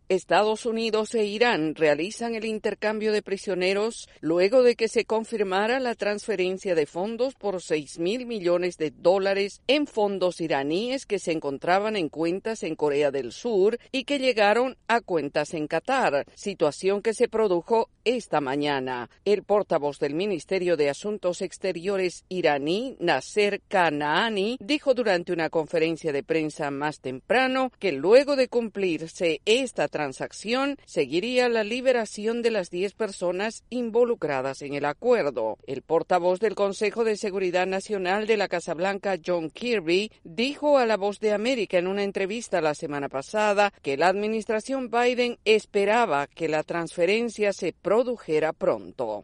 Estados Unidos e Irán realizan el intercambio de prisioneros luego de que se confirmara la transferencia de fondos por $6.000 millones en fondos iraníes que se encontraban en cuentas en Corea del Sur y que llegaron a cuentas en Qatar, situación que se produjo esta mañana. El portavoz del Ministerio de Asuntos Exteriores iraní, Nasser Kanaani, dijo durante una conferencia de prensa más temprano que luego de cumplirse esta transacción, seguiría la liberación de las 10 personas involucradas en el acuerdo. El portavoz del Consejo de Seguridad Nacional de la Casa Blanca, John Kirby, dijo a La Voz de América en una entrevista la semana pasada que la administración Biden esperaba que la transferencia se produjera pronto.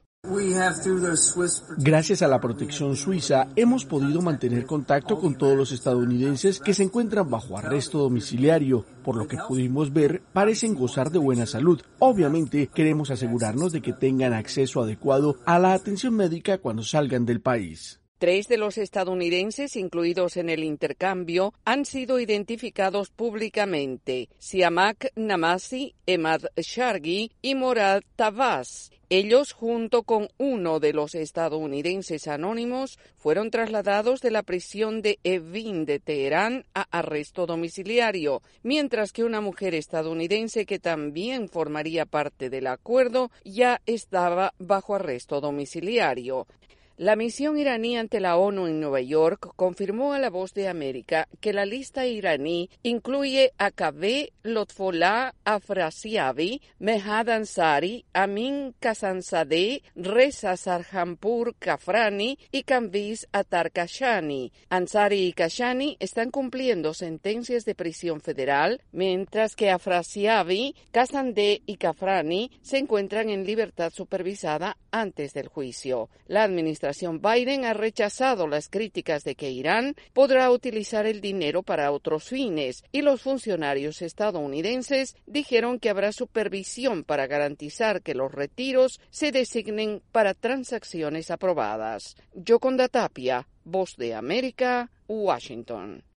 Gracias a la protección suiza, hemos podido mantener contacto con todos los estadounidenses que se encuentran bajo arresto domiciliario. Por lo que pudimos ver, parecen gozar de buena salud. Obviamente, queremos asegurarnos de que tengan acceso adecuado a la atención médica cuando salgan del país. 3 de los estadounidenses incluidos en el intercambio han sido identificados públicamente: Siamak Namasi, Emad Shargi y Morad Tawaz. Ellos, junto con uno de los estadounidenses anónimos, fueron trasladados de la prisión de Evin de Teherán a arresto domiciliario, mientras que una mujer estadounidense que también formaría parte del acuerdo ya estaba bajo arresto domiciliario. La misión iraní ante la ONU en Nueva York confirmó a La Voz de América que la lista iraní incluye a Kaveh Lotfollah Afrasiabi, Mehad Ansari, Amin Kazanzadeh, Reza Sarjanpur Kafrani y Kanviz Attar Kashani. Ansari y Kashani están cumpliendo sentencias de prisión federal, mientras que Afrasiabi, Kazandeh y Kafrani se encuentran en libertad supervisada antes del juicio. La administración Biden ha rechazado las críticas de que Irán podrá utilizar el dinero para otros fines, y los funcionarios estadounidenses dijeron que habrá supervisión para garantizar que los retiros se designen para transacciones aprobadas. Yoconda Tapia, Voz de América, Washington.